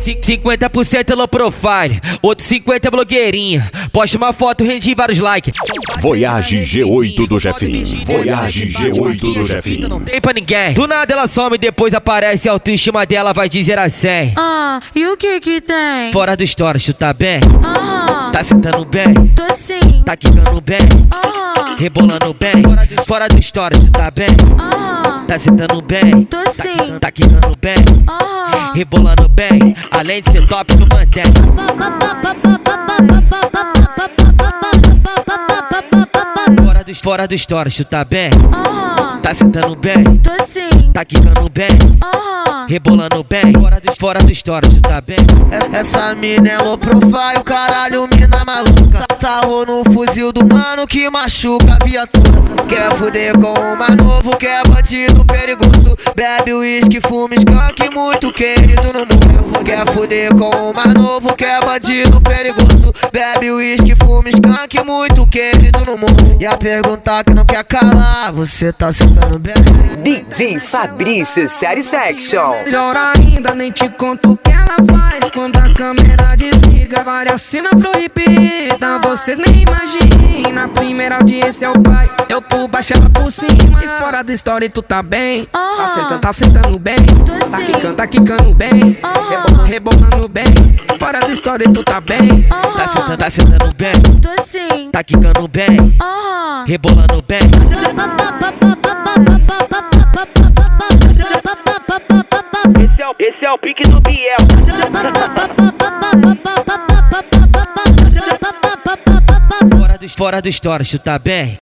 50% low profile, outro 50% blogueirinha. Posta uma foto, rende vários likes. Voyage G8 do Jefinho. Voyage G8 do Jefinho. Não tem pra ninguém. Do nada ela some, depois aparece. A autoestima dela vai de 0 a 100. E o que que tem? Fora do stories, tu tá bem? Aham, Tá sentando bem? tô sim. Tá quicando bem? Aham, Rebolando bem? Fora do stories, tu tá bem? aham, Tá sentando bem? tô sim. Tá quicando bem? Aham. Rebolando bem? Além de ser top, tu mantém. Fora do stories, tu tá bem? Aham, Tá sentando bem? tô sim. Tá quicando bem? Aham, Rebolando bem? Fora do stories, tu tá bem? Essa mina é low profile, caralho, mina maluca. Sarrou no fuzil do mano que machuca a viatura. Quer fuder com o mais novo, quer bandido perigoso. Bebe uísque, fuma skunk, muito querido no mundo. Quer fuder com o mais novo, quer bandido perigoso. Bebe uísque, fuma skunk, muito querido no mundo. E a pergunta que não quer calar, você tá sentando bem? DJ Fabrício Satisfaction. Melhor ainda, nem te conto o que ela faz quando a câmera desliga. Várias cenas proibidas, vocês nem imaginam. Primeira audiência é o pai, eu por baixo ela por cima. E fora da história tu tá bem, tá sentando bem. Tá quicando bem, rebolando bem. Fora da história tu tá bem, Tá sentando bem? tô sim. Tá quicando bem? Aham. Rebolando bem? Esse é o pique do Biel. Fora do stories, tu tá bem?